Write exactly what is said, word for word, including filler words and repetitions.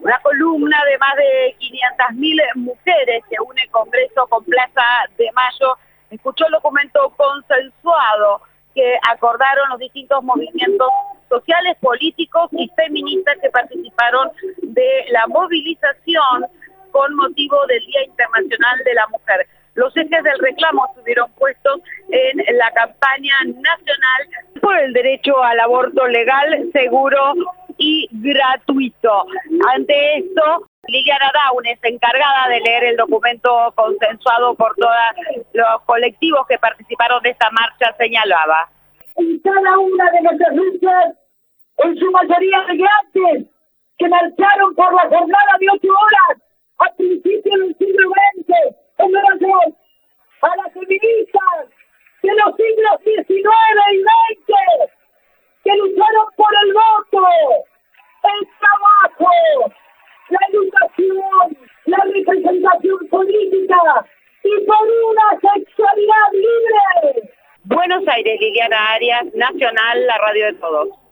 Una columna de más de quinientas mil mujeres que une Congreso con Plaza de Mayo escuchó el documento consensuado que acordaron los distintos movimientos sociales, políticos y feministas que participaron de la movilización con motivo del Día Internacional de la Mujer. Los ejes del reclamo estuvieron puestos en la campaña nacional por el derecho al aborto legal, seguro y gratuito. Ante esto, Liliana Downes, encargada de leer el documento consensuado por todos los colectivos que participaron de esta marcha, señalaba: en cada una de nuestras luchas, en su mayoría migrantes, que marcharon por la jornada de ocho horas a principios del siglo veinte, en Nueva York, a las feministas de los siglos diecinueve y veinte, que lucharon por el voto, el trabajo, la educación, la representación política y por una sexualidad libre. Buenos Aires, Liliana Arias, Nacional, la radio de todos.